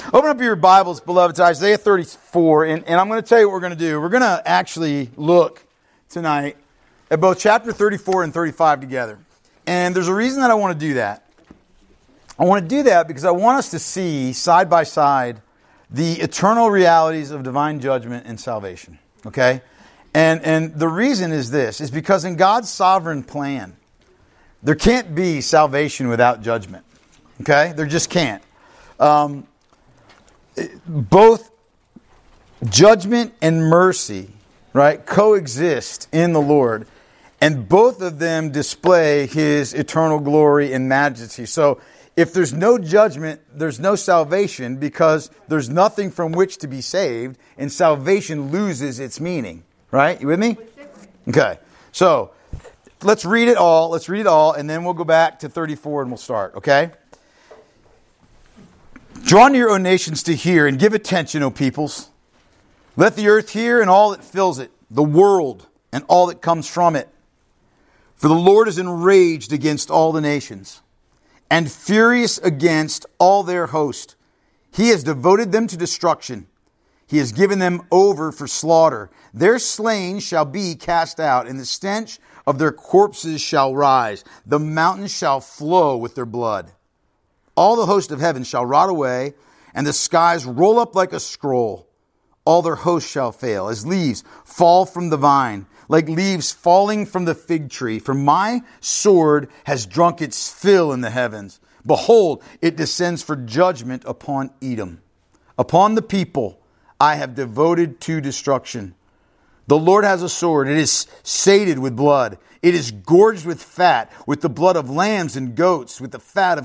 Open up your Bibles, beloved, to Isaiah 34, and I'm going to tell you what we're going to do. We're going to actually look tonight at both chapter 34 and 35 together. And there's a reason that I want to do that. I want to do that because I want us to see, side by side, the eternal realities of divine judgment and salvation. Okay? And the reason is this, is because in God's sovereign plan, there can't be salvation without judgment. Okay? There just can't. Both judgment and mercy, right, coexist in the Lord, and both of them display His eternal glory and majesty. So, if there's no judgment, there's no salvation, because there's nothing from which to be saved, and salvation loses its meaning. Right? You with me? Okay. So, let's read it all. And then we'll go back to 34 and we'll start. Okay? Draw near, O nations, to hear, and give attention, O peoples. Let the earth hear and all that fills it, the world and all that comes from it. For the Lord is enraged against all the nations, and furious against all their host. He has devoted them to destruction. He has given them over for slaughter. Their slain shall be cast out, and the stench of their corpses shall rise. The mountains shall flow with their blood. All the host of heaven shall rot away, and the skies roll up like a scroll. All their hosts shall fail, as leaves fall from the vine, like leaves falling from the fig tree. For my sword has drunk its fill in the heavens. Behold, it descends for judgment upon Edom. Upon the people I have devoted to destruction. The Lord has a sword. It is sated with blood. It is gorged with fat, with the blood of lambs and goats, with the fat of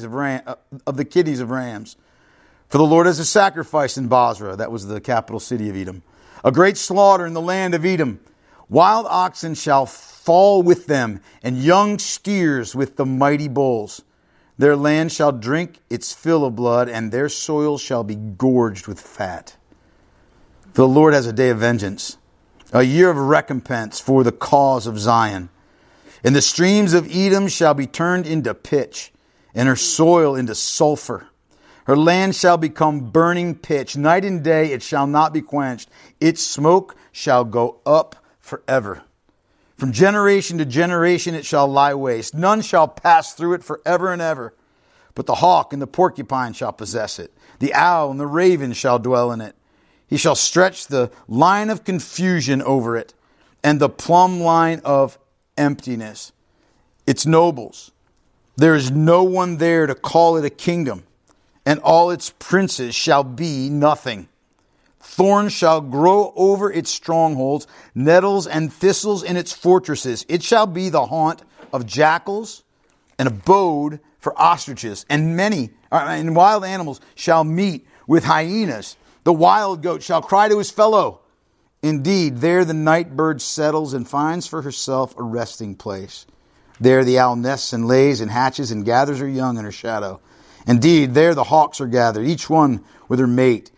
the kidneys of rams. For the Lord has a sacrifice in Basra, that was the capital city of Edom, a great slaughter in the land of Edom. Wild oxen shall fall with them, and young steers with the mighty bulls. Their land shall drink its fill of blood, and their soil shall be gorged with fat. For the Lord has a day of vengeance, a year of recompense for the cause of Zion. And the streams of Edom shall be turned into pitch, and her soil into sulfur. Her land shall become burning pitch. Night and day it shall not be quenched. Its smoke shall go up forever. From generation to generation it shall lie waste. None shall pass through it forever and ever. But the hawk and the porcupine shall possess it. The owl and the raven shall dwell in it. He shall stretch the line of confusion over it, and the plumb line of emptiness. Its nobles, there is no one there to call it a kingdom, and all its princes shall be nothing. Thorns shall grow over its strongholds, nettles and thistles in its fortresses. It shall be the haunt of jackals, an abode for ostriches, and wild animals shall meet with hyenas. The wild goat shall cry to his fellow. Indeed, there the night bird settles and finds for herself a resting place. There the owl nests and lays and hatches and gathers her young in her shadow. Indeed, there the hawks are gathered, each one with her mate.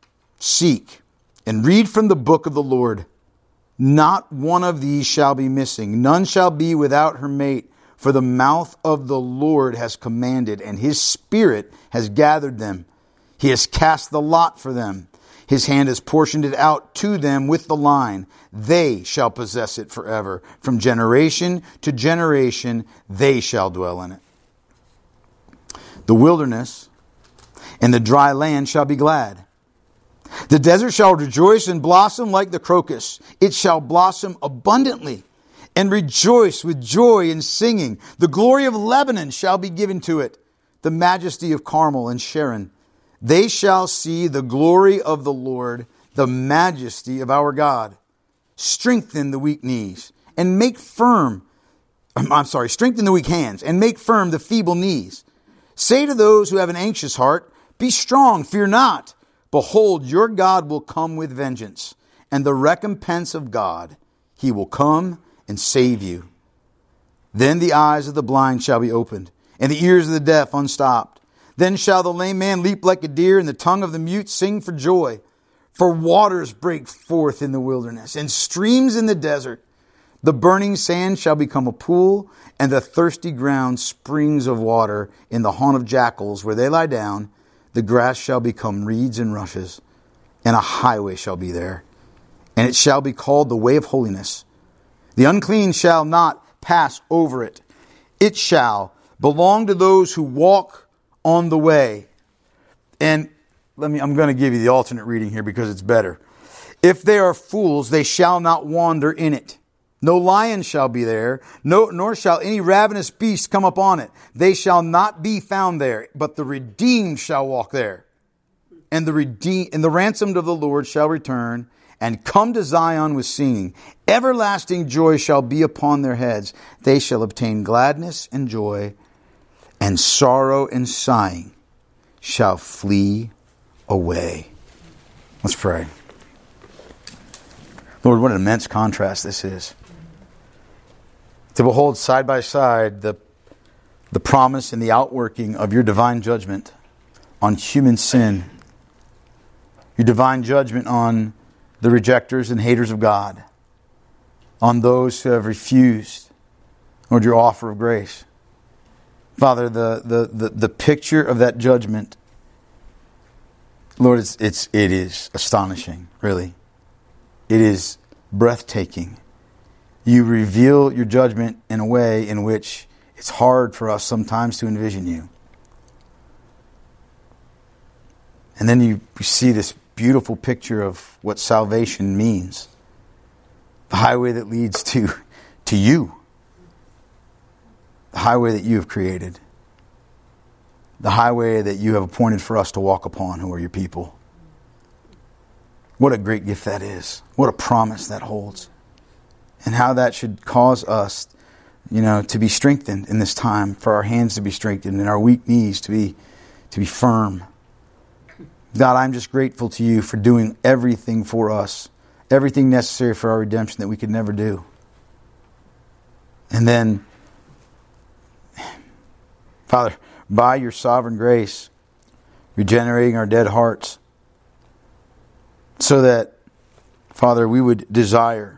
Seek and read from the book of the Lord. Not one of these shall be missing. None shall be without her mate. For the mouth of the Lord has commanded, and His Spirit has gathered them. He has cast the lot for them. His hand has portioned it out to them with the line. They shall possess it forever. From generation to generation, they shall dwell in it. The wilderness and the dry land shall be glad. The desert shall rejoice and blossom like the crocus. It shall blossom abundantly and rejoice with joy and singing. The glory of Lebanon shall be given to it, the majesty of Carmel and Sharon. They shall see the glory of the Lord, the majesty of our God. Strengthen the weak knees and make firm. Strengthen the weak hands and make firm the feeble knees. Say to those who have an anxious heart, be strong, fear not. Behold, your God will come with vengeance, and the recompense of God, He will come and save you. Then the eyes of the blind shall be opened, and the ears of the deaf unstopped. Then shall the lame man leap like a deer, and the tongue of the mute sing for joy. For waters break forth in the wilderness, and streams in the desert. The burning sand shall become a pool, and the thirsty ground springs of water in the haunt of jackals, where they lie down. the grass shall become reeds and rushes, and a highway shall be there, and it shall be called the way of holiness. The unclean shall not pass over it. It shall belong to those who walk on the way. And I'm going to give you the alternate reading here because it's better. If they are fools, they shall not wander in it. No lion shall be there, nor shall any ravenous beast come upon it. They shall not be found there, but the redeemed shall walk there. And the ransomed of the Lord shall return and come to Zion with singing. Everlasting joy shall be upon their heads. They shall obtain gladness and joy, and sorrow and sighing shall flee away. Let's pray. Lord, what an immense contrast this is. To behold side by side the promise and the outworking of your divine judgment on human sin. Your divine judgment on the rejectors and haters of God. On those who have refused, Lord, your offer of grace. Father, the picture of that judgment, Lord, it is astonishing, really. It is breathtaking. You reveal your judgment in a way in which it's hard for us sometimes to envision you. And then you see this beautiful picture of what salvation means. The highway that leads to you. The highway that you have created. The highway that you have appointed for us to walk upon, who are your people. What a great gift that is. What a promise that holds. And how that should cause us, to be strengthened in this time, for our hands to be strengthened and our weak knees to be firm. God, I'm just grateful to you for doing everything for us, everything necessary for our redemption that we could never do. And then, Father, by your sovereign grace, regenerating our dead hearts, so that, Father, we would desire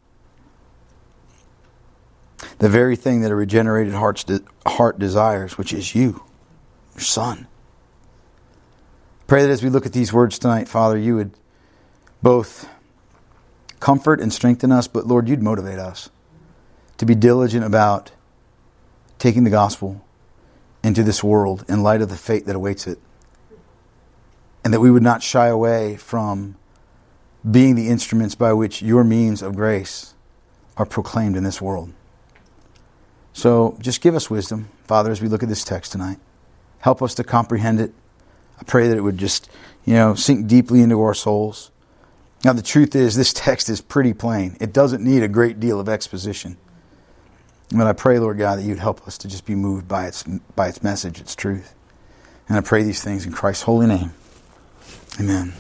the very thing that a regenerated heart desires, which is you, your Son. Pray that as we look at these words tonight, Father, you would both comfort and strengthen us, but Lord, you'd motivate us to be diligent about taking the gospel into this world in light of the fate that awaits it. And that we would not shy away from being the instruments by which your means of grace are proclaimed in this world. So just give us wisdom, Father, as we look at this text tonight. Help us to comprehend it. I pray that it would just, sink deeply into our souls. Now, the truth is, this text is pretty plain. It doesn't need a great deal of exposition. But I pray, Lord God, that you'd help us to just be moved by its message, its truth. And I pray these things in Christ's holy name. Amen.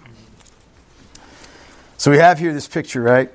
So we have here this picture, right?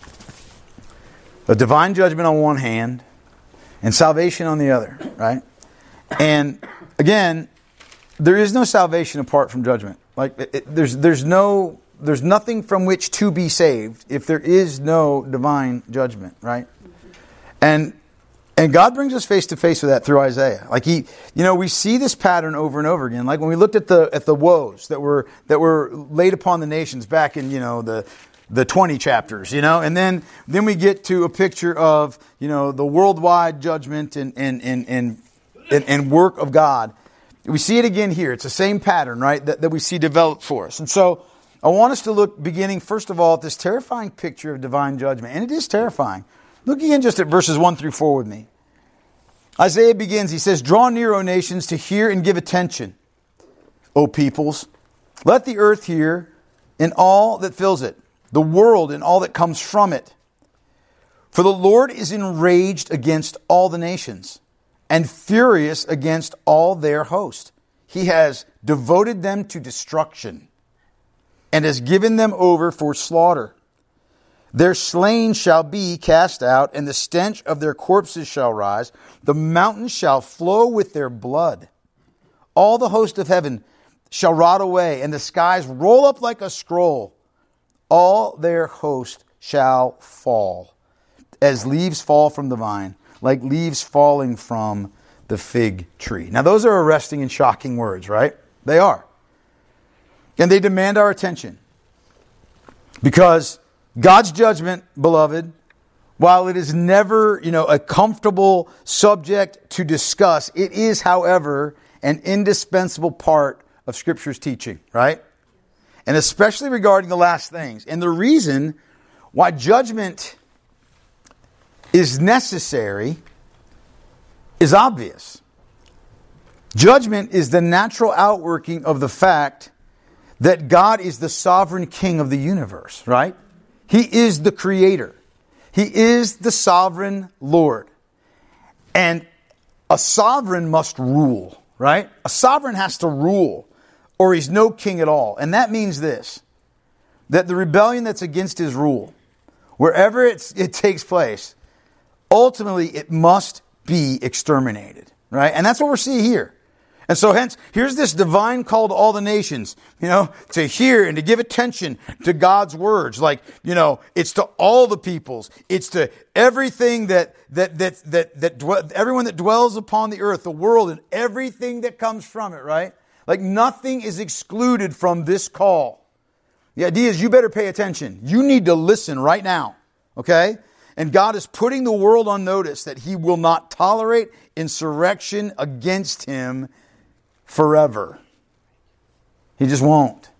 A divine judgment on one hand and salvation on the other, right? And again, there is no salvation apart from judgment. There's nothing from which to be saved if there is no divine judgment, right? And God brings us face to face with that through Isaiah. We see this pattern over and over again. Like when we looked at the woes that were laid upon the nations back in the 20 chapters, and then we get to a picture of the worldwide judgment and work of God. We see it again here. It's the same pattern, right, that we see developed for us. And so I want us to look, beginning first of all, at this terrifying picture of divine judgment. And it is terrifying. Look again just at verses 1 through 4 with me. Isaiah begins, he says, "Draw near, O nations, to hear and give attention, O peoples. Let the earth hear and all that fills it, the world and all that comes from it. For the Lord is enraged against all the nations, and furious against all their host. He has devoted them to destruction, and has given them over for slaughter. Their slain shall be cast out, and the stench of their corpses shall rise. The mountains shall flow with their blood. All the host of heaven shall rot away, and the skies roll up like a scroll. All their host shall fall, as leaves fall from the vine, like leaves falling from the fig tree." Now those are arresting and shocking words, right? They are. And they demand our attention. Because God's judgment, beloved, while it is never, a comfortable subject to discuss, it is, however, an indispensable part of Scripture's teaching, right? And especially regarding the last things. And the reason why judgment is necessary is obvious. Judgment is the natural outworking of the fact that God is the sovereign king of the universe, right? He is the creator. He is the sovereign Lord. And a sovereign must rule, right? A sovereign has to rule, or he's no king at all. And that means this, that the rebellion that's against his rule, wherever it takes place, ultimately it must be exterminated, right? And that's what we're seeing here. And so hence, here's this divine call to all the nations, to hear and to give attention to God's words. Like, it's to all the peoples. It's to everything everyone that dwells upon the earth, the world, and everything that comes from it, right? Like nothing is excluded from this call. The idea is you better pay attention. You need to listen right now, okay? And God is putting the world on notice that He will not tolerate insurrection against Him forever. He just won't.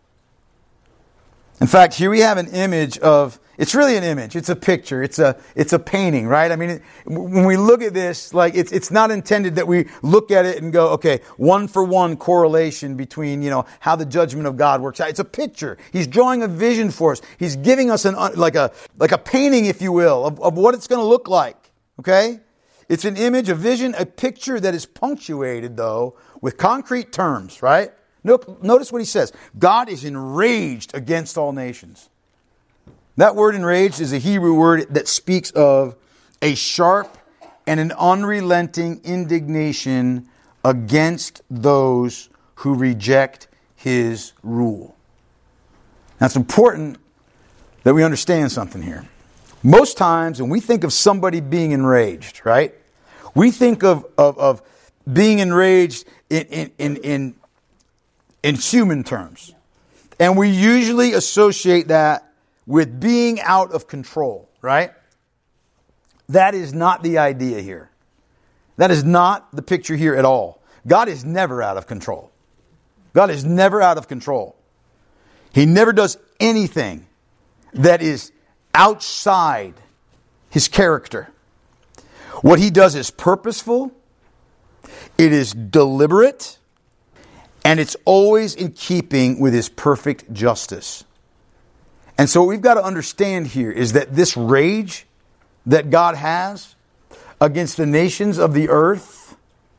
In fact, here we have an image of, it's really an image, it's a picture, it's a painting, right? I mean, when we look at this, like it's not intended that we look at it and go, okay, one for one correlation between, how the judgment of God works out. It's a picture. He's drawing a vision for us. He's giving us like a painting, if you will, of what it's going to look like, okay? It's an image, a vision, a picture that is punctuated, though, with concrete terms, right? Notice what he says. God is enraged against all nations. That word enraged is a Hebrew word that speaks of a sharp and an unrelenting indignation against those who reject His rule. Now, it's important that we understand something here. Most times when we think of somebody being enraged, right? We think of being enraged in human terms. And we usually associate that with being out of control, right? That is not the idea here. That is not the picture here at all. God is never out of control. God is never out of control. He never does anything that is outside His character. What He does is purposeful, it is deliberate, and it's always in keeping with His perfect justice. And so what we've got to understand here is that this rage that God has against the nations of the earth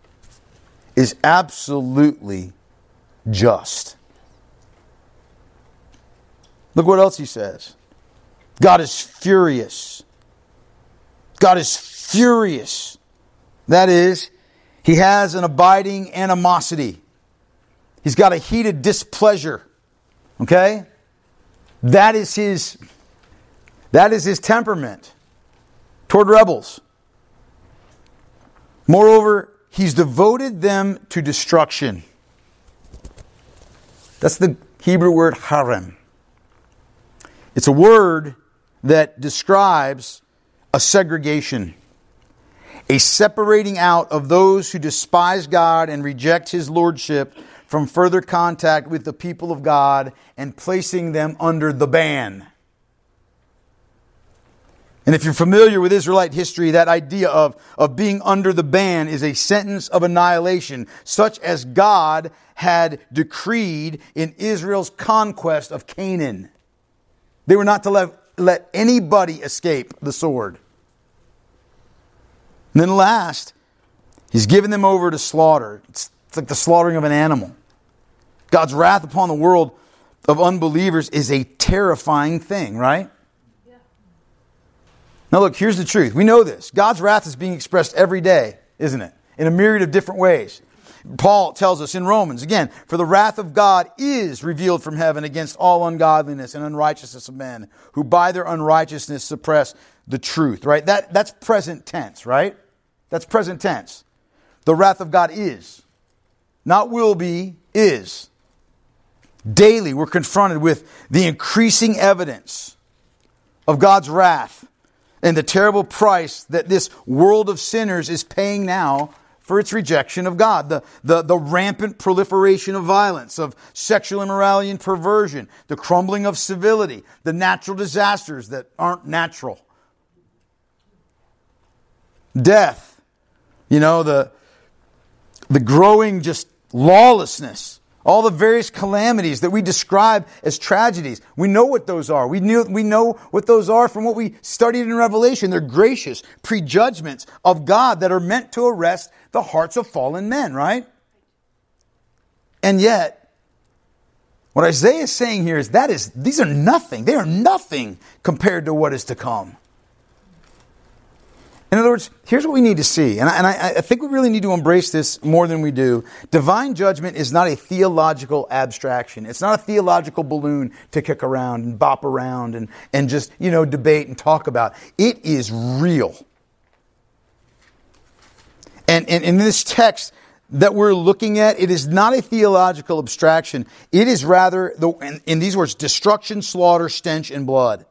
is absolutely just. Look what else He says. God is furious. God is furious. That is, He has an abiding animosity. He's got a heated displeasure. Okay? That is his temperament toward rebels. Moreover, He's devoted them to destruction. That's the Hebrew word harem. It's a word that describes a segregation, a separating out of those who despise God and reject His lordship from further contact with the people of God and placing them under the ban. And if you're familiar with Israelite history, that idea of being under the ban is a sentence of annihilation, such as God had decreed in Israel's conquest of Canaan. They were not to let anybody escape the sword. And then last, He's given them over to slaughter. It's like the slaughtering of an animal. God's wrath upon the world of unbelievers is a terrifying thing, right? Yeah. Now look, here's the truth. We know this. God's wrath is being expressed every day, isn't it? In a myriad of different ways. Paul tells us in Romans, again, for the wrath of God is revealed from heaven against all ungodliness and unrighteousness of men, who by their unrighteousness suppress the truth, right? That's present tense, right? That's present tense. The wrath of God is. Not will be, is. Daily, we're confronted with the increasing evidence of God's wrath and the terrible price that this world of sinners is paying now for its rejection of God. The rampant proliferation of violence, of sexual immorality and perversion, the crumbling of civility, the natural disasters that aren't natural. Death, the growing just lawlessness. All the various calamities that we describe as tragedies. We know what those are. We know what those are from what we studied in Revelation. They're gracious prejudgments of God that are meant to arrest the hearts of fallen men, right? And yet, what Isaiah is saying here is these are nothing. They are nothing compared to what is to come. In other words, here's what we need to see. And I think we really need to embrace this more than we do. Divine judgment is not a theological abstraction. It's not a theological balloon to kick around and bop around and just, debate and talk about. It is real. And in this text that we're looking at, it is not a theological abstraction. It is rather, in these words, destruction, slaughter, stench, and blood.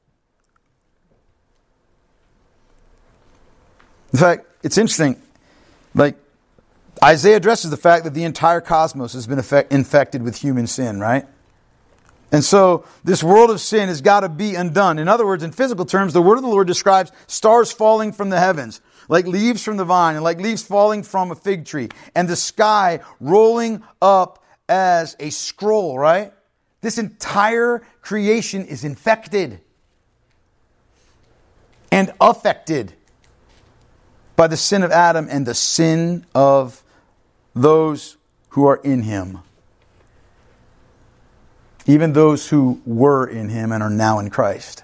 In fact, it's interesting, Isaiah addresses the fact that the entire cosmos has been infected with human sin, right? And so this world of sin has got to be undone. In other words, in physical terms, the word of the Lord describes stars falling from the heavens, like leaves from the vine, and like leaves falling from a fig tree, and the sky rolling up as a scroll, right? This entire creation is infected and affected by the sin of Adam and the sin of those who are in him. Even those who were in him and are now in Christ.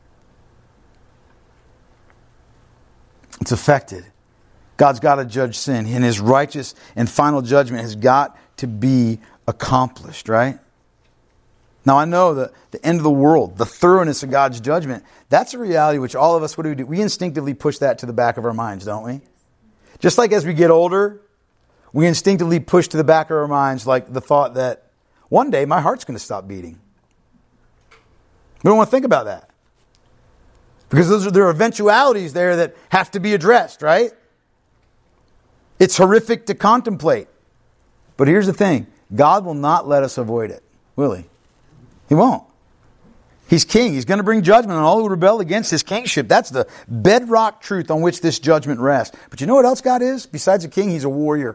It's affected. God's got to judge sin, and his righteous and final judgment has got to be accomplished, right? Now, I know that the end of the world, the thoroughness of God's judgment, that's a reality which all of us, what do? We instinctively push that to the back of our minds, don't we? Just like as we get older, we instinctively push to the back of our minds like the thought that one day my heart's going to stop beating. We don't want to think about that. Because there are eventualities there that have to be addressed, right? It's horrific to contemplate. But here's the thing. God will not let us avoid it, will he? He won't. He's king. He's going to bring judgment on all who rebel against his kingship. That's the bedrock truth on which this judgment rests. But you know what else God is? Besides a king, he's a warrior.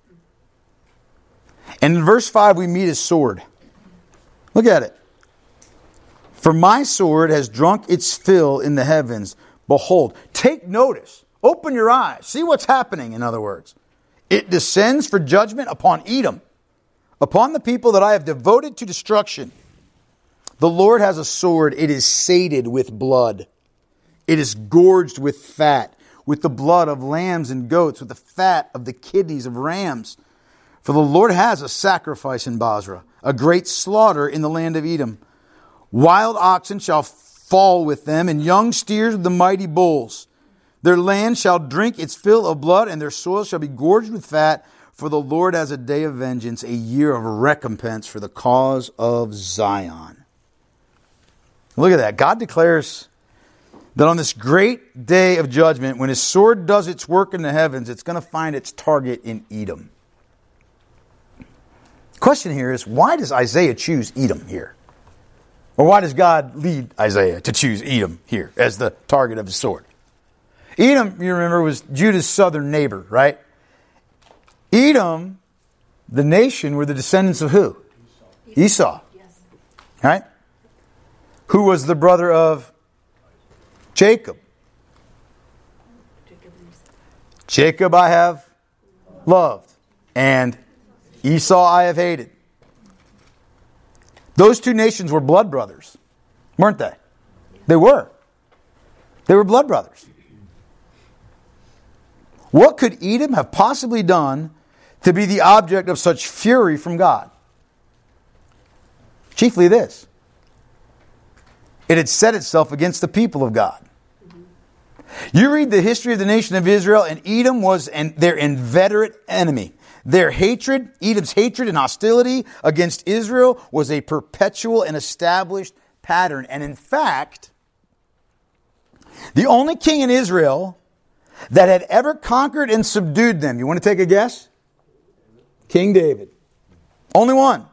And in verse 5, we meet his sword. Look at it. For my sword has drunk its fill in the heavens. Behold, take notice. Open your eyes. See what's happening, in other words. It descends for judgment upon Edom, upon the people that I have devoted to destruction. The Lord has a sword. It is sated with blood. It is gorged with fat, with the blood of lambs and goats, with the fat of the kidneys of rams. For the Lord has a sacrifice in Basra, a great slaughter in the land of Edom. Wild oxen shall fall with them, and young steers with the mighty bulls. Their land shall drink its fill of blood, and their soil shall be gorged with fat. For the Lord has a day of vengeance, a year of recompense for the cause of Zion. Look at that. God declares that on this great day of judgment, when his sword does its work in the heavens, it's going to find its target in Edom. The question here is, why does Isaiah choose Edom here? Or why does God lead Isaiah to choose Edom here as the target of his sword? Edom, you remember, was Judah's southern neighbor, right? Edom, the nation, were the descendants of who? Esau. Yes. Right? Who was the brother of Jacob? Jacob I have loved, and Esau I have hated. Those two nations were blood brothers, weren't they? They were. They were blood brothers. What could Edom have possibly done to be the object of such fury from God? Chiefly this. It had set itself against the people of God. You read the history of the nation of Israel, and Edom was their inveterate enemy. Their hatred, Edom's hatred and hostility against Israel was a perpetual and established pattern. And in fact, the only king in Israel that had ever conquered and subdued them, you want to take a guess? King David. Only one.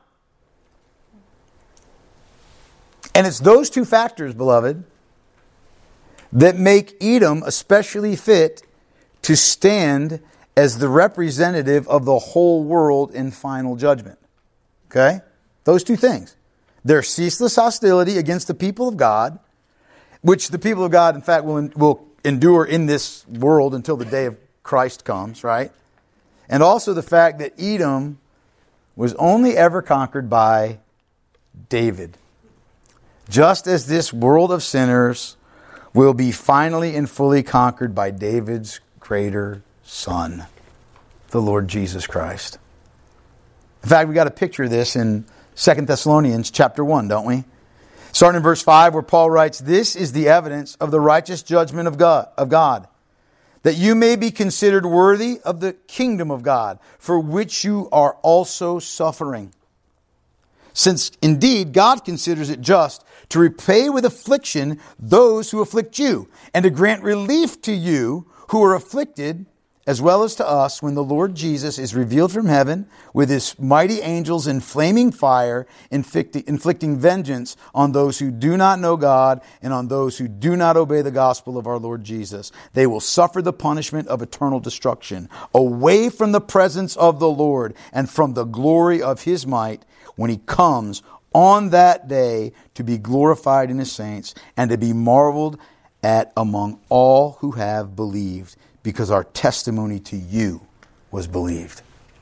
And it's those two factors, beloved, that make Edom especially fit to stand as the representative of the whole world in final judgment. Okay? Those two things. Their ceaseless hostility against the people of God, which the people of God, in fact, will endure in this world until the day of Christ comes, right? And also the fact that Edom was only ever conquered by David. Just as this world of sinners will be finally and fully conquered by David's greater Son, the Lord Jesus Christ. In fact, we got a picture of this in 2 Thessalonians chapter 1, don't we? Starting in verse 5, where Paul writes, "This is the evidence of the righteous judgment of God, that you may be considered worthy of the kingdom of God, for which you are also suffering. Since indeed God considers it just to repay with affliction those who afflict you, and to grant relief to you who are afflicted, as well as to us, when the Lord Jesus is revealed from heaven with his mighty angels in flaming fire, inflicting vengeance on those who do not know God and on those who do not obey the gospel of our Lord Jesus. They will suffer the punishment of eternal destruction, away from the presence of the Lord and from the glory of his might, when he comes on that day to be glorified in his saints and to be marveled at among all who have believed, because our testimony to you was believed."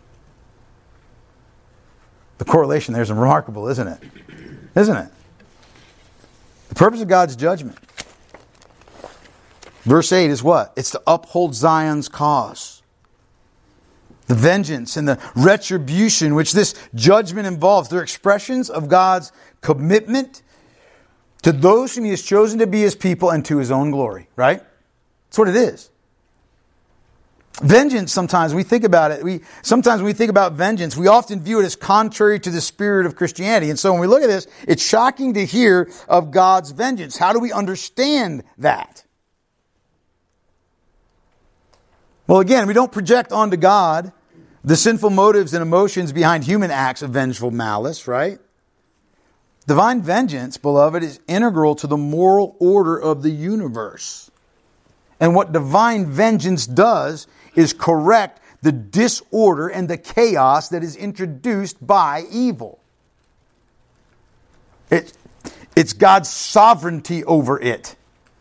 The correlation there is remarkable, isn't it? Isn't it? The purpose of God's judgment. Verse 8 is what? It's to uphold Zion's cause. The vengeance and the retribution which this judgment involves, they're expressions of God's commitment to those whom he has chosen to be his people and to his own glory, right? That's what it is. Vengeance, sometimes we think about it. Sometimes when we think about vengeance, we often view it as contrary to the spirit of Christianity. And so when we look at this, it's shocking to hear of God's vengeance. How do we understand that? Well, again, we don't project onto God the sinful motives and emotions behind human acts of vengeful malice, right? Divine vengeance, beloved, is integral to the moral order of the universe. And what divine vengeance does is correct the disorder and the chaos that is introduced by evil. It's God's sovereignty over it.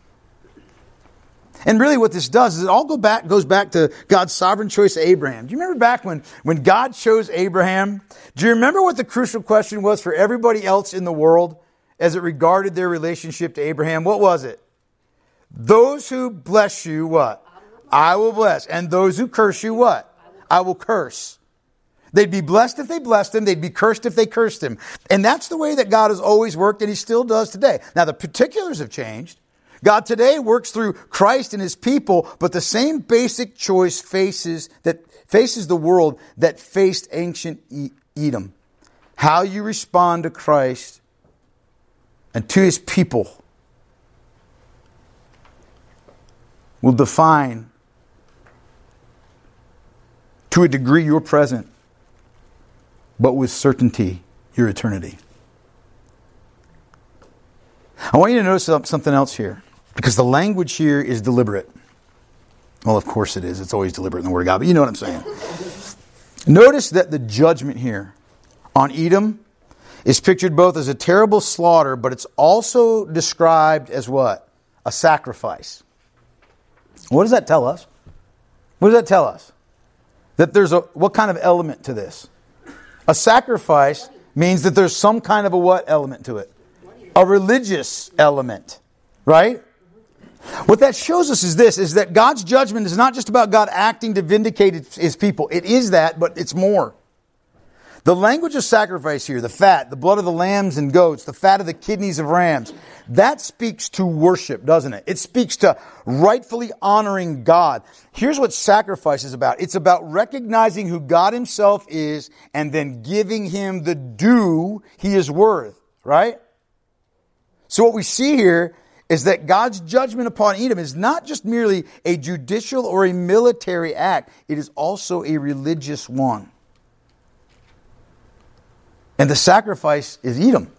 And really what this does is it all goes back to God's sovereign choice of Abraham. Do you remember back when God chose Abraham? Do you remember what the crucial question was for everybody else in the world as it regarded their relationship to Abraham? What was it? Those who bless you, what? I will bless. And those who curse you, what? I will curse. They'd be blessed if they blessed him. They'd be cursed if they cursed him. And that's the way that God has always worked, and he still does today. Now, the particulars have changed. God today works through Christ and his people, but the same basic choice faces the world that faced ancient Edom. How you respond to Christ and to his people will define to a degree your present, but with certainty your eternity. I want you to notice something else here, because the language here is deliberate. Well, of course it is. It's always deliberate in the Word of God, but you know what I'm saying. Notice that the judgment here on Edom is pictured both as a terrible slaughter, but it's also described as what? A sacrifice. What does that tell us? What does that tell us? That there's what kind of element to this? A sacrifice means that there's some kind of a what element to it? A religious element, right? What that shows us is that God's judgment is not just about God acting to vindicate his people. It is that, but it's more. The language of sacrifice here, the fat, the blood of the lambs and goats, the fat of the kidneys of rams, That speaks to worship, doesn't it? It speaks to rightfully honoring God. Here's what sacrifice is about. It's about recognizing who God himself is and then giving him the due he is worth, right? So what we see here is that God's judgment upon Edom is not just merely a judicial or a military act. It is also a religious one. And the sacrifice is Edom.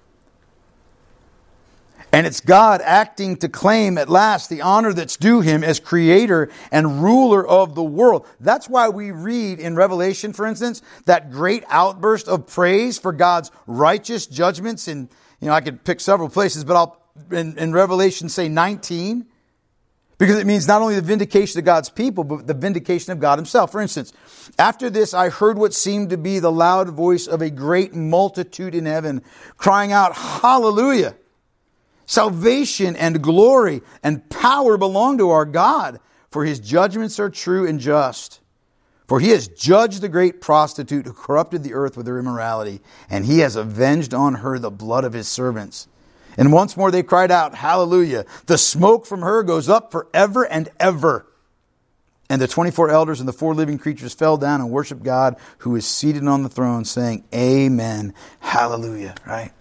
And it's God acting to claim at last the honor that's due him as creator and ruler of the world. That's why we read in Revelation, for instance, that great outburst of praise for God's righteous judgments. And, I could pick several places, but I'll, in Revelation, say 19. Because it means not only the vindication of God's people, but the vindication of God himself. For instance, after this, I heard what seemed to be the loud voice of a great multitude in heaven, crying out, Hallelujah! Salvation and glory and power belong to our God, for his judgments are true and just. For he has judged the great prostitute who corrupted the earth with her immorality, and he has avenged on her the blood of his servants. And once more they cried out, Hallelujah! The smoke from her goes up forever and ever. And the 24 elders and the 4 living creatures fell down and worshiped God who is seated on the throne, saying, Amen. Hallelujah. Right?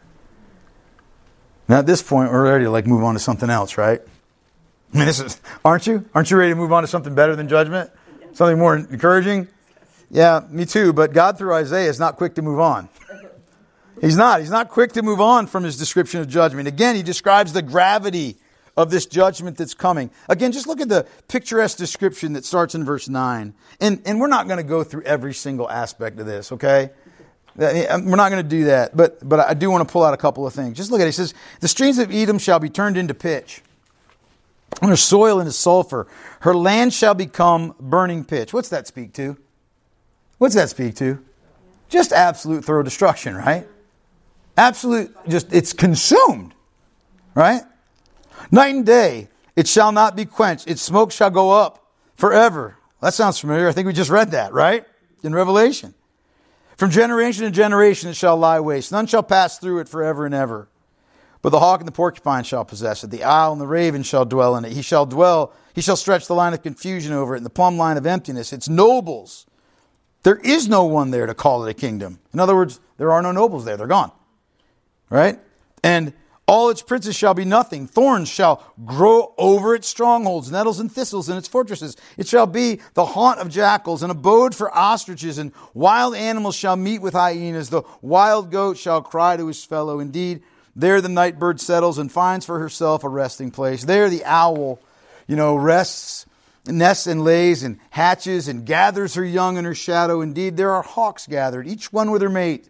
Now at this point, we're ready to move on to something else, right? I mean, aren't you? Aren't you ready to move on to something better than judgment? Something more encouraging? Yeah, me too. But God through Isaiah is not quick to move on. He's not. He's not quick to move on from his description of judgment. Again, he describes the gravity of this judgment that's coming. Again, just look at the picturesque description that starts in verse 9. And we're not going to go through every single aspect of this, okay? We're not going to do that, but I do want to pull out a couple of things. Just look at it. He says, the streams of Edom shall be turned into pitch, and her soil into sulfur. Her land shall become burning pitch. What's that speak to? What's that speak to? Just absolute thorough destruction, right? Absolute, it's consumed, right? Night and day, it shall not be quenched. Its smoke shall go up forever. That sounds familiar. I think we just read that, right? In Revelation. From generation to generation it shall lie waste. None shall pass through it forever and ever. But the hawk and the porcupine shall possess it. The owl and the raven shall dwell in it. He shall stretch the line of confusion over it and the plumb line of emptiness. Its nobles, there is no one there to call it a kingdom. In other words, there are no nobles there. They're gone. Right? And all its princes shall be nothing. Thorns shall grow over its strongholds, nettles and thistles in its fortresses. It shall be the haunt of jackals, an abode for ostriches, and wild animals shall meet with hyenas. The wild goat shall cry to his fellow. Indeed, there the night bird settles and finds for herself a resting place. There the owl, rests, nests and lays and hatches and gathers her young in her shadow. Indeed, there are hawks gathered, each one with her mate.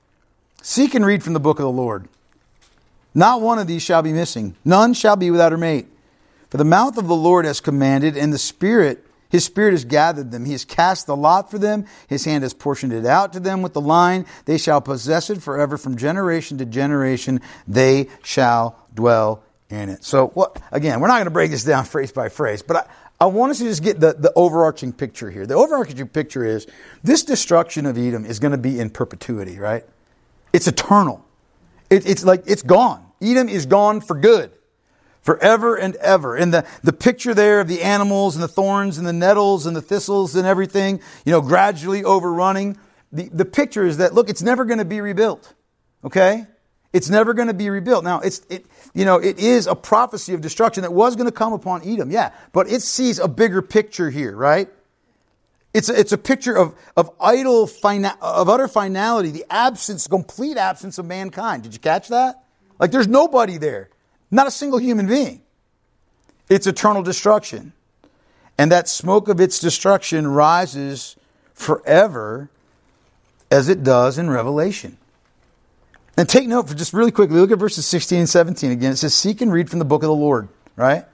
Seek and read from the book of the Lord. Not one of these shall be missing. None shall be without her mate. For the mouth of the Lord has commanded, and his Spirit has gathered them. He has cast the lot for them. His hand has portioned it out to them with the line. They shall possess it forever. From generation to generation, they shall dwell in it. So, again, we're not going to break this down phrase by phrase, but I want us to just get the overarching picture here. The overarching picture is this destruction of Edom is going to be in perpetuity, right? It's eternal. It's gone. Edom is gone for good. Forever and ever. And the picture there of the animals and the thorns and the nettles and the thistles and everything, gradually overrunning. The picture is that, look, it's never going to be rebuilt. Okay? It's never going to be rebuilt. Now, it is a prophecy of destruction that was going to come upon Edom. Yeah. But it sees a bigger picture here, right? It's a picture of utter finality, the complete absence of mankind. Did you catch that? There's nobody there. Not a single human being. It's eternal destruction. And that smoke of its destruction rises forever as it does in Revelation. And take note, for just really quickly, look at verses 16 and 17 again. It says, seek and read from the book of the Lord, right?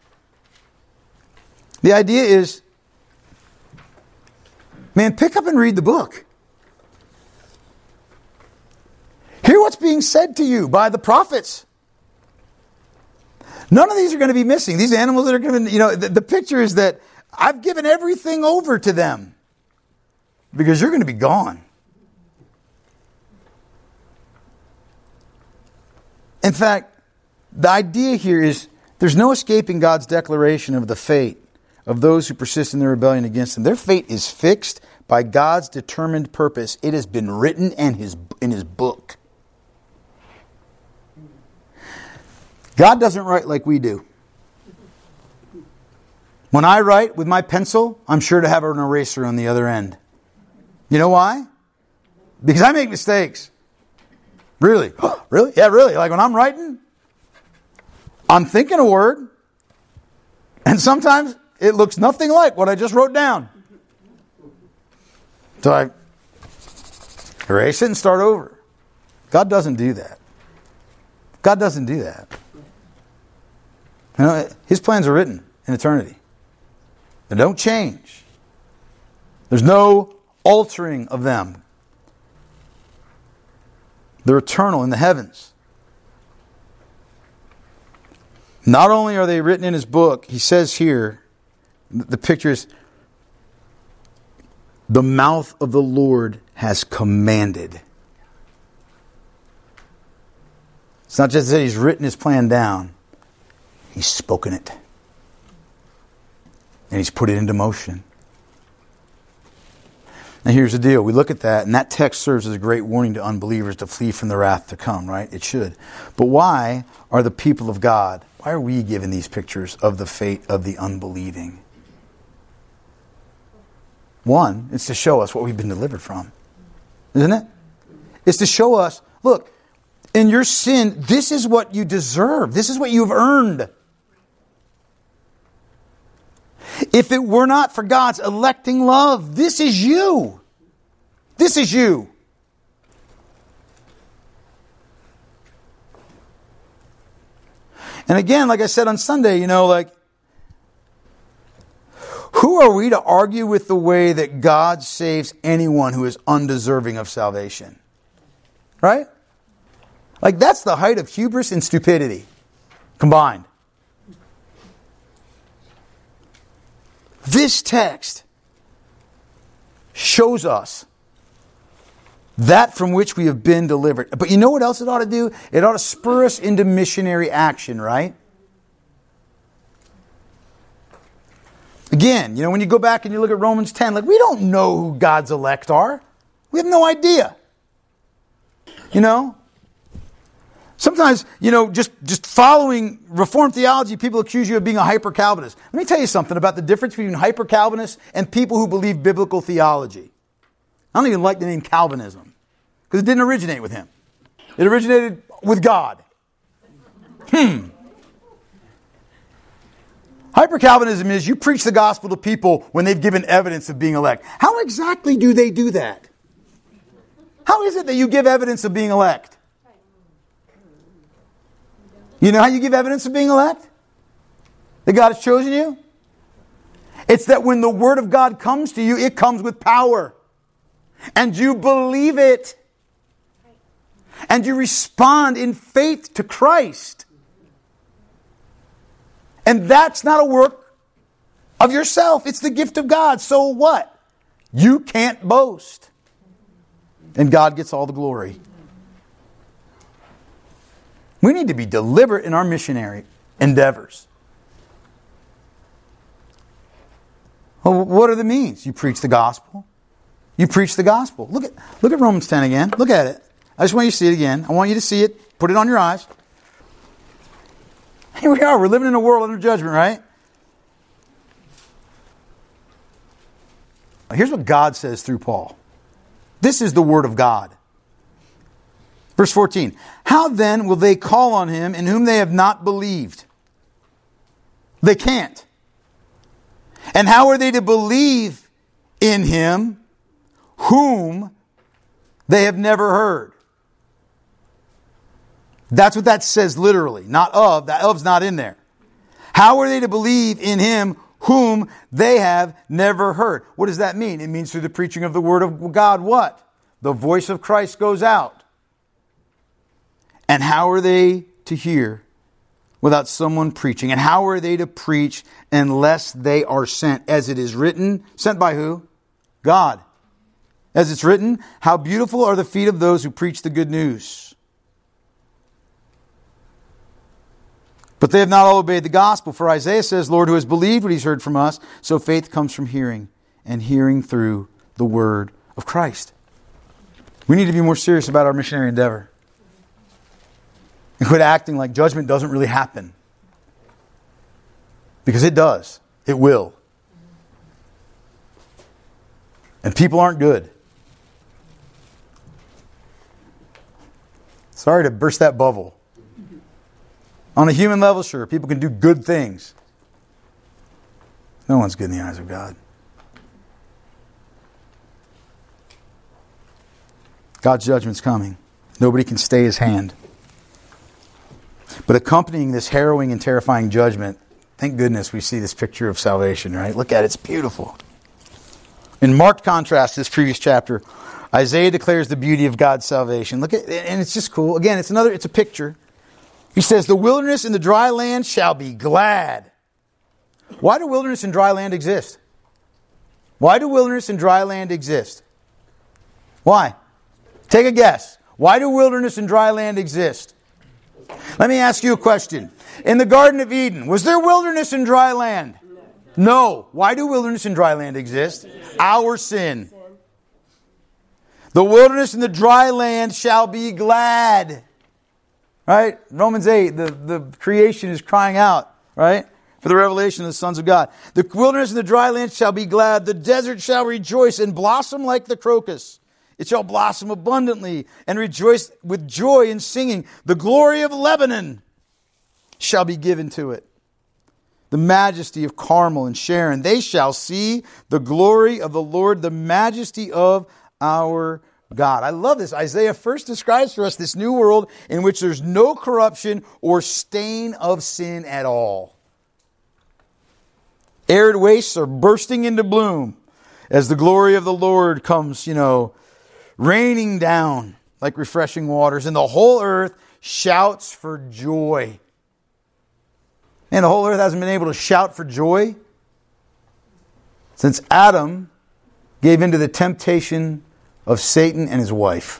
The idea is, man, pick up and read the book. Hear what's being said to you by the prophets. None of these are going to be missing. These animals that are given, the picture is that I've given everything over to them because you're going to be gone. In fact, the idea here is there's no escaping God's declaration of the fate of those who persist in their rebellion against Him. Their fate is fixed by God's determined purpose. It has been written in His book. God doesn't write like we do. When I write with my pencil, I'm sure to have an eraser on the other end. You know why? Because I make mistakes. Really? Really? Yeah, really. Like when I'm writing, I'm thinking a word, and sometimes it looks nothing like what I just wrote down. So I erase it and start over. God doesn't do that. God doesn't do that. You know, His plans are written in eternity. They don't change. There's no altering of them. They're eternal in the heavens. Not only are they written in His book, He says here, the picture is, the mouth of the Lord has commanded. It's not just that He's written His plan down. He's spoken it. And He's put it into motion. Now here's the deal. We look at that, and that text serves as a great warning to unbelievers to flee from the wrath to come, right? It should. But why are the people of God, why are we given these pictures of the fate of the unbelieving? One, it's to show us what we've been delivered from. Isn't it? It's to show us, look, in your sin, this is what you deserve. This is what you've earned. If it were not for God's electing love, this is you. This is you. And again, like I said on Sunday, who are we to argue with the way that God saves anyone who is undeserving of salvation? Right? Like that's the height of hubris and stupidity combined. This text shows us that from which we have been delivered. But you know what else it ought to do? It ought to spur us into missionary action, right? Again, when you go back and you look at Romans 10, we don't know who God's elect are. We have no idea. Sometimes, just following Reformed theology, people accuse you of being a hyper-Calvinist. Let me tell you something about the difference between hyper-Calvinists and people who believe biblical theology. I don't even like the name Calvinism, because it didn't originate with him. It originated with God. Hyper-Calvinism is you preach the gospel to people when they've given evidence of being elect. How exactly do they do that? How is it that you give evidence of being elect? You know how you give evidence of being elect? That God has chosen you? It's that when the Word of God comes to you, it comes with power. And you believe it. And you respond in faith to Christ. And that's not a work of yourself. It's the gift of God. So what? You can't boast. And God gets all the glory. We need to be deliberate in our missionary endeavors. Well, what are the means? You preach the gospel. You preach the gospel. Look at Romans 10 again. Look at it. I just want you to see it again. I want you to see it. Put it on your eyes. Here we are. We're living in a world under judgment, right? Here's what God says through Paul. This is the word of God. Verse 14. How then will they call on him in whom they have not believed? They can't. And how are they to believe in him whom they have never heard? That's what that says literally. Not of. That of's not in there. How are they to believe in him whom they have never heard? What does that mean? It means through the preaching of the word of God, what? The voice of Christ goes out. And how are they to hear without someone preaching? And how are they to preach unless they are sent? As it is written, sent by who? God. As it's written, how beautiful are the feet of those who preach the good news. But they have not all obeyed the gospel. For Isaiah says, Lord, who has believed what he's heard from us? So faith comes from hearing, and hearing through the word of Christ. We need to be more serious about our missionary endeavor. And quit acting like judgment doesn't really happen. Because it does. It will. And people aren't good. Sorry to burst that bubble. On a human level, sure, people can do good things. No one's good in the eyes of God. God's judgment's coming. Nobody can stay his hand. But accompanying this harrowing and terrifying judgment, thank goodness we see this picture of salvation, right? Look at it, it's beautiful. In marked contrast to this previous chapter, Isaiah declares the beauty of God's salvation. Look at, and it's just cool. Again, it's a picture. He says, the wilderness and the dry land shall be glad. Why do wilderness and dry land exist? Why do wilderness and dry land exist? Why? Take a guess. Why do wilderness and dry land exist? Let me ask you a question. In the Garden of Eden, was there wilderness and dry land? No. Why do wilderness and dry land exist? Our sin. The wilderness and the dry land shall be glad. Right? Romans 8, the creation is crying out, right? For the revelation of the sons of God. The wilderness and the dry land shall be glad. The desert shall rejoice and blossom like the crocus. It shall blossom abundantly and rejoice with joy and singing. The glory of Lebanon shall be given to it. The majesty of Carmel and Sharon. They shall see the glory of the Lord, the majesty of our God. I love this. Isaiah first describes for us this new world in which there's no corruption or stain of sin at all. Arid wastes are bursting into bloom as the glory of the Lord comes, raining down like refreshing waters, and the whole earth shouts for joy. And the whole earth hasn't been able to shout for joy since Adam gave into the temptation of Satan and his wife.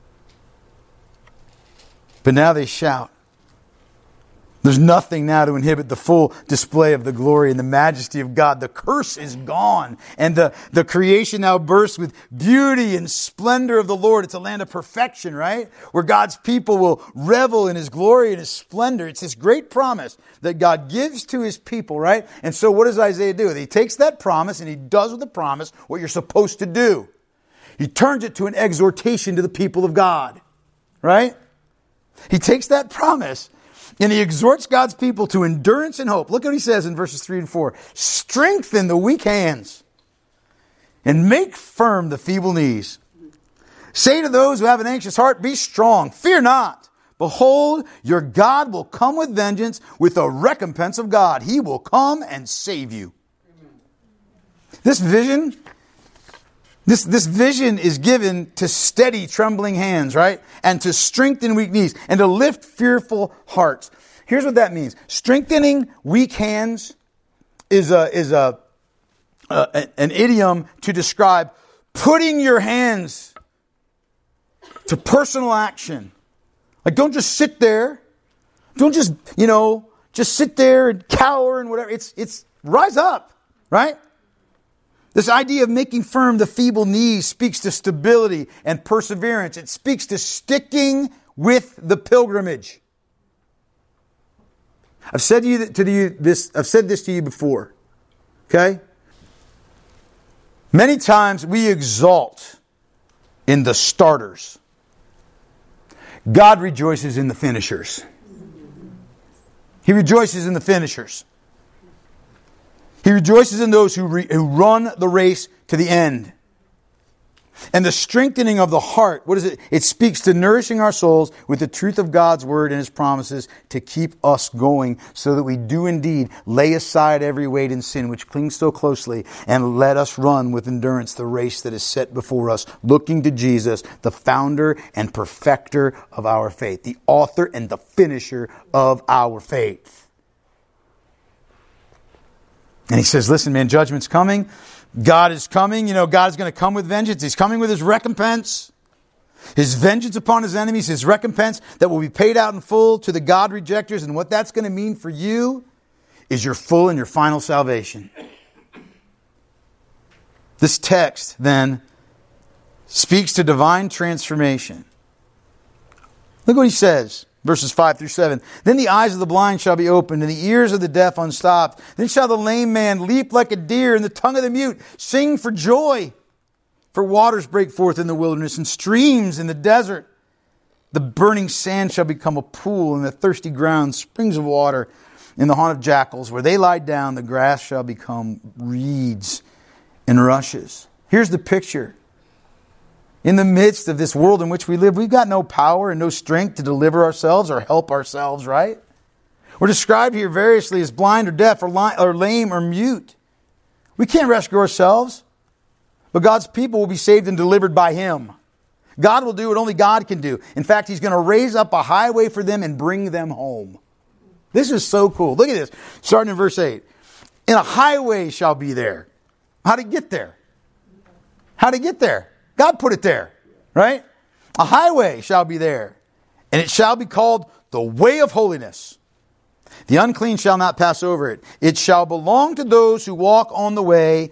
But now they shout. There's nothing now to inhibit the full display of the glory and the majesty of God. The curse is gone. And the creation now bursts with beauty and splendor of the Lord. It's a land of perfection, right? Where God's people will revel in his glory and his splendor. It's this great promise that God gives to his people, right? And so what does Isaiah do? He takes that promise and he does with the promise what you're supposed to do. He turns it to an exhortation to the people of God, right? He takes that promise and he exhorts God's people to endurance and hope. Look what he says in verses 3 and 4. Strengthen the weak hands and make firm the feeble knees. Say to those who have an anxious heart, be strong. Fear not. Behold, your God will come with vengeance, with the recompense of God. He will come and save you. This vision is given to steady trembling hands, right? And to strengthen weak knees and to lift fearful hearts. Here's what that means. Strengthening weak hands is an idiom to describe putting your hands to personal action. Like, don't just sit there. Don't just, just sit there and cower and whatever. It's rise up, right? This idea of making firm the feeble knees speaks to stability and perseverance. It speaks to sticking with the pilgrimage. I've said this to you before. Okay? Many times we exalt in the starters. God rejoices in the finishers. He rejoices in the finishers. He rejoices in those who run the race to the end. And the strengthening of the heart, what is it? It speaks to nourishing our souls with the truth of God's word and his promises to keep us going so that we do indeed lay aside every weight and sin which clings so closely and let us run with endurance the race that is set before us, looking to Jesus, the founder and perfecter of our faith, the author and the finisher of our faith. And he says, listen, man, judgment's coming. God is coming. God is going to come with vengeance. He's coming with his recompense. His vengeance upon his enemies, his recompense that will be paid out in full to the God rejectors. And what that's going to mean for you is your full and your final salvation. This text then speaks to divine transformation. Look what he says, verses 5 through 7. Then the eyes of the blind shall be opened, and the ears of the deaf unstopped. Then shall the lame man leap like a deer, and the tongue of the mute sing for joy. For waters break forth in the wilderness, and streams in the desert. The burning sand shall become a pool, and the thirsty ground springs of water. In the haunt of jackals, where they lie down, the grass shall become reeds and rushes. Here's the picture. In the midst of this world in which we live, we've got no power and no strength to deliver ourselves or help ourselves, right? We're described here variously as blind or deaf or lame or mute. We can't rescue ourselves, but God's people will be saved and delivered by Him. God will do what only God can do. In fact, He's going to raise up a highway for them and bring them home. This is so cool. Look at this. Starting in verse 8. And a highway shall be there. How to get there? How to get there? God put it there, right? A highway shall be there, and it shall be called the way of holiness. The unclean shall not pass over it. It shall belong to those who walk on the way.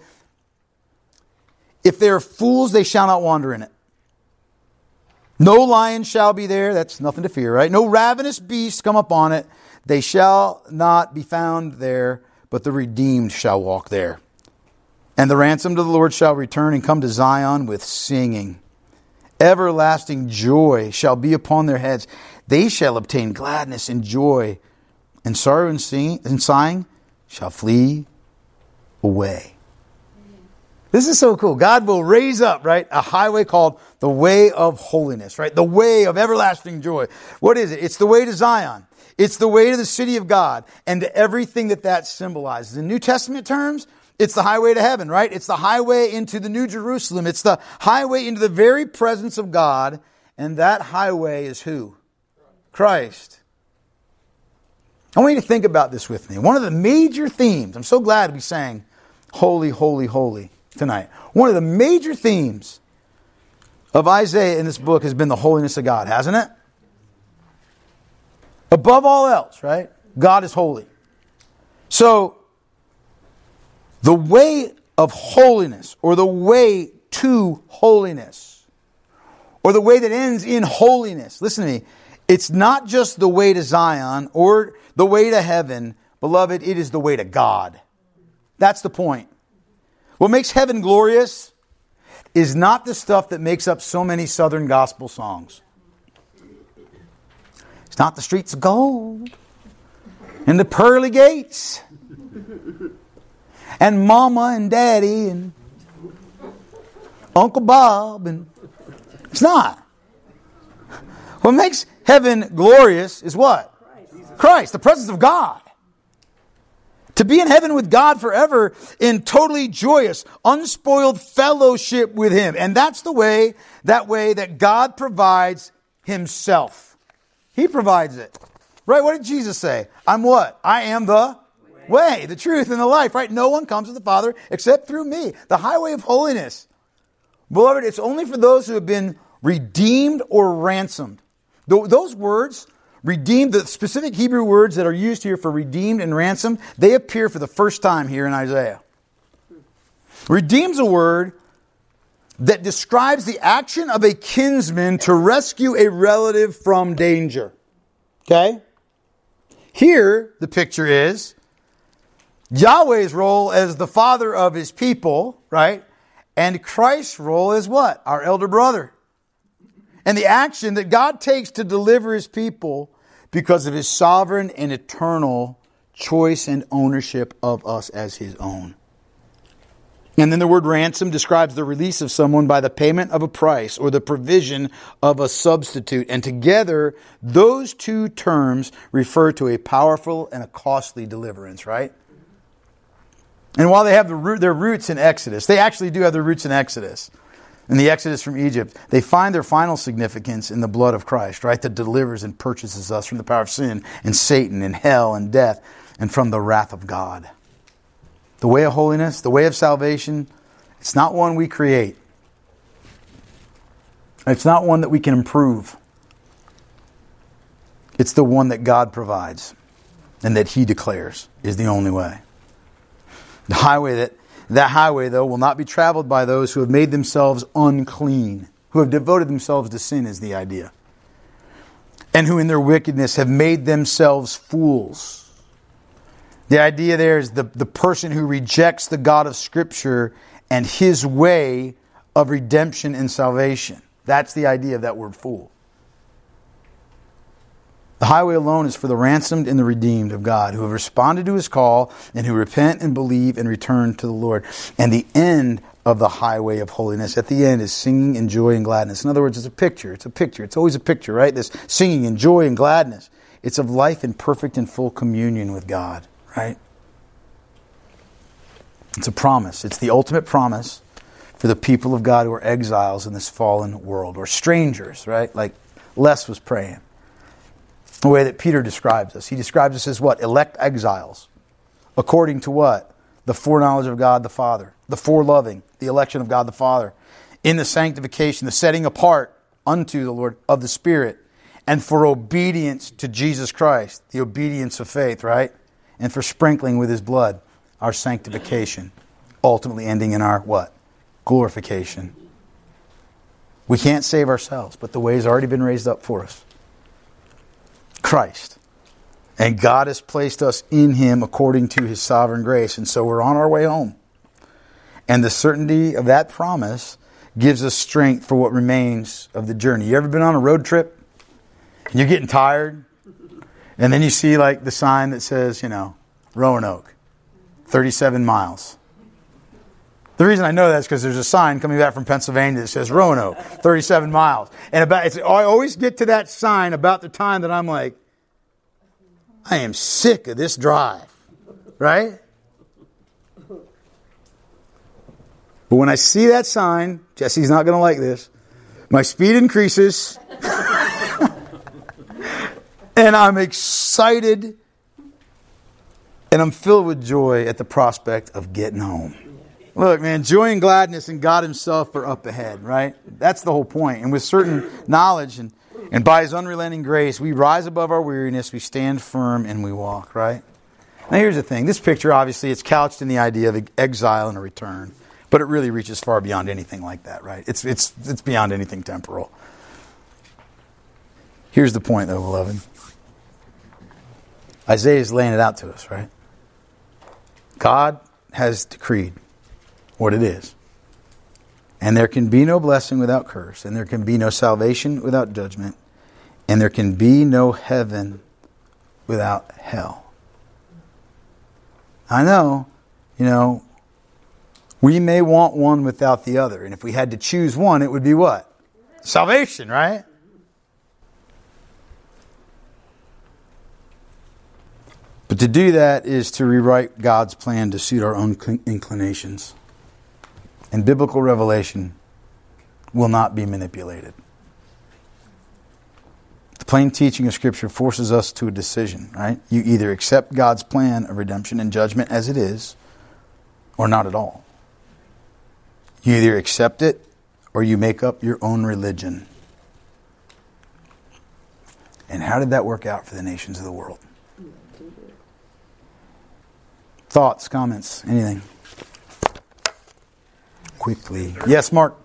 If they are fools, they shall not wander in it. No lion shall be there. That's nothing to fear, right? No ravenous beast come upon it. They shall not be found there, but the redeemed shall walk there. And the ransomed of the Lord shall return and come to Zion with singing. Everlasting joy shall be upon their heads. They shall obtain gladness and joy, and sorrow and sighing shall flee away. This is so cool. God will raise up, right, a highway called the way of holiness, right? The way of everlasting joy. What is it? It's the way to Zion. It's the way to the city of God and to everything that symbolizes. In New Testament terms, it's the highway to heaven, right? It's the highway into the New Jerusalem. It's the highway into the very presence of God. And that highway is who? Christ. I want you to think about this with me. One of the major themes, I'm so glad we sang Holy, Holy, Holy tonight. One of the major themes of Isaiah in this book has been the holiness of God, hasn't it? Above all else, right? God is holy. So, the way of holiness, or the way to holiness, or the way that ends in holiness. Listen to me. It's not just the way to Zion or the way to heaven. Beloved, it is the way to God. That's the point. What makes heaven glorious is not the stuff that makes up so many Southern gospel songs. It's not the streets of gold and the pearly gates and Mama and Daddy and Uncle Bob. And it's not. What makes heaven glorious is what? Christ, the presence of God. To be in heaven with God forever in totally joyous, unspoiled fellowship with Him. And that's the way that God provides Himself. He provides it. Right? What did Jesus say? I'm what? I am the way, the truth, and the life. Right? No one comes to the Father except through me. The highway of holiness. Beloved, it's only for those who have been redeemed or ransomed. Those words, redeemed, the specific Hebrew words that are used here for redeemed and ransomed, they appear for the first time here in Isaiah. Redeem's a word that describes the action of a kinsman to rescue a relative from danger. Okay? Here, the picture is Yahweh's role as the father of His people, right? And Christ's role as what? Our elder brother. And the action that God takes to deliver His people because of His sovereign and eternal choice and ownership of us as His own. And then the word ransom describes the release of someone by the payment of a price or the provision of a substitute. And together, those two terms refer to a powerful and a costly deliverance, right? And while they have their roots in Exodus, they actually do have their roots in Exodus. In the Exodus from Egypt, they find their final significance in the blood of Christ, right? That delivers and purchases us from the power of sin and Satan and hell and death and from the wrath of God. The way of holiness, the way of salvation, it's not one we create. It's not one that we can improve. It's the one that God provides and that He declares is the only way. That highway, though, will not be traveled by those who have made themselves unclean, who have devoted themselves to sin is the idea, and who in their wickedness have made themselves fools. The idea there is the person who rejects the God of Scripture and His way of redemption and salvation. That's the idea of that word fool. The highway alone is for the ransomed and the redeemed of God who have responded to His call and who repent and believe and return to the Lord. And the end of the highway of holiness at the end is singing and joy and gladness. In other words, it's a picture. It's a picture. It's always a picture, right? This singing and joy and gladness. It's of life in perfect and full communion with God, right? It's a promise. It's the ultimate promise for the people of God who are exiles in this fallen world, or strangers, right? Like Les was praying. The way that Peter describes us. He describes us as what? Elect exiles. According to what? The foreknowledge of God the Father. The foreloving. The election of God the Father. In the sanctification, the setting apart unto the Lord of the Spirit. And for obedience to Jesus Christ. The obedience of faith, right? And for sprinkling with His blood. Our sanctification. Ultimately ending in our what? Glorification. We can't save ourselves, but the way has already been raised up for us. Christ. And God has placed us in Him according to His sovereign grace. And so we're on our way home. And the certainty of that promise gives us strength for what remains of the journey. You ever been on a road trip? And you're getting tired? And then you see like the sign that says, Roanoke, 37 miles. The reason I know that is because there's a sign coming back from Pennsylvania that says Roanoke, 37 miles. And I always get to that sign about the time that I'm like, I am sick of this drive. Right? But when I see that sign, Jesse's not going to like this, my speed increases. And I'm excited. And I'm filled with joy at the prospect of getting home. Look, man, joy and gladness and God Himself are up ahead, right? That's the whole point. And with certain knowledge and by His unrelenting grace, we rise above our weariness, we stand firm, and we walk, right? Now here's the thing. This picture, obviously, it's couched in the idea of exile and a return. But it really reaches far beyond anything like that, right? It's beyond anything temporal. Here's the point, though, beloved. Isaiah is laying it out to us, right? God has decreed what it is. And there can be no blessing without curse. And there can be no salvation without judgment. And there can be no heaven without hell. I know, we may want one without the other. And if we had to choose one, it would be what? Salvation, right? But to do that is to rewrite God's plan to suit our own inclinations. And biblical revelation will not be manipulated. The plain teaching of Scripture forces us to a decision, right? You either accept God's plan of redemption and judgment as it is, or not at all. You either accept it, or you make up your own religion. And how did that work out for the nations of the world? Thoughts, comments, anything? Quickly. Yes, Mark?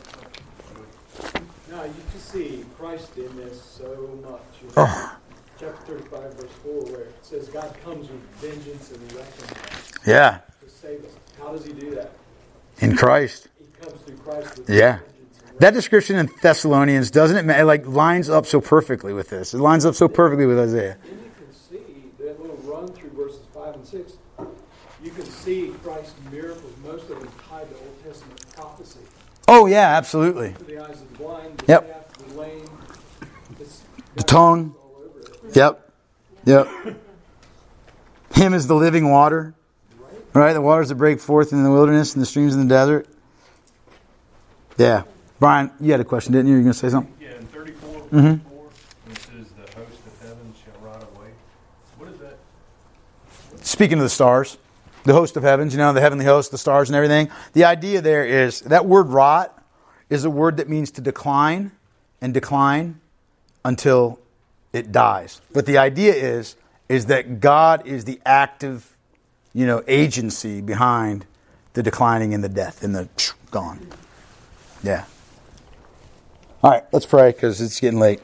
Now, you can see Christ in this so much. Chapter 35, verse 4, where it says God comes with vengeance and recompense to save us. How does He do that? In Christ. He comes through Christ with Yeah. vengeance and recompense. That description in Thessalonians, doesn't it lines up so perfectly with this. It lines up so perfectly with Isaiah. And you can see that little run through verses 5 and 6. You can see Christ's miracles, most of them tied to Old Testament prophecy. Oh, yeah, absolutely. To the eyes of the blind, the Yep. deaf, the lame. The tongue. All over it. Yep. Him is the living water. Right? The waters that break forth in the wilderness and the streams in the desert. Yeah. Brian, you had a question, didn't you? You were going to say something? Yeah, in 34, verse 4, it says the host of heaven shall ride away. What is that? Speaking of the stars, the host of heavens, the heavenly host, the stars and everything. The idea there is that word rot is a word that means to decline and decline until it dies. But the idea is that God is the active, agency behind the declining and the death and the gone. Yeah. All right, let's pray because it's getting late.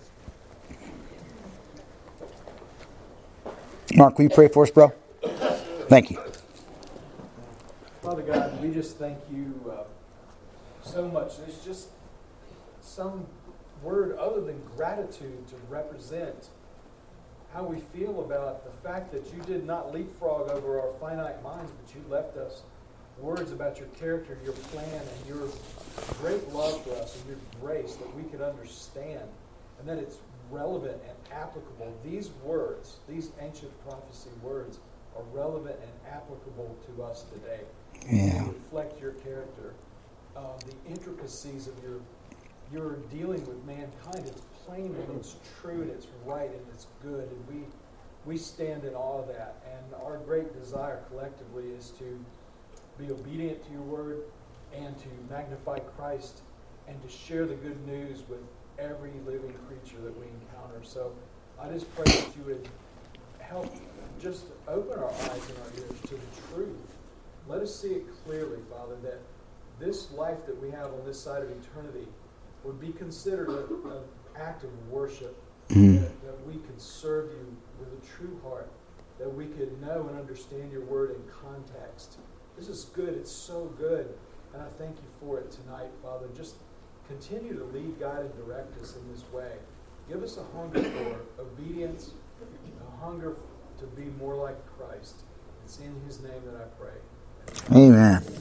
Mark, will you pray for us, bro? Thank you. Father God, we just thank you so much. There's just some word other than gratitude to represent how we feel about the fact that you did not leapfrog over our finite minds, but you left us words about your character, your plan, and your great love for us and your grace that we could understand, and that it's relevant and applicable. These words, these ancient prophecy words, are relevant and applicable to us today. Yeah. They reflect your character. The intricacies of your dealing with mankind, it's plain and it's true and it's right and it's good, and we stand in awe of that. And our great desire collectively is to be obedient to your word and to magnify Christ and to share the good news with every living creature that we encounter. So I just pray that you would help just open our eyes and our ears to the truth. Let us see it clearly, Father, that this life that we have on this side of eternity would be considered an act of worship, that we could serve you with a true heart, that we could know and understand your word in context. This is good. It's so good. And I thank you for it tonight, Father. Just continue to lead, guide, and direct us in this way. Give us a hunger for obedience, a hunger to be more like Christ. It's in his name that I pray. Amen.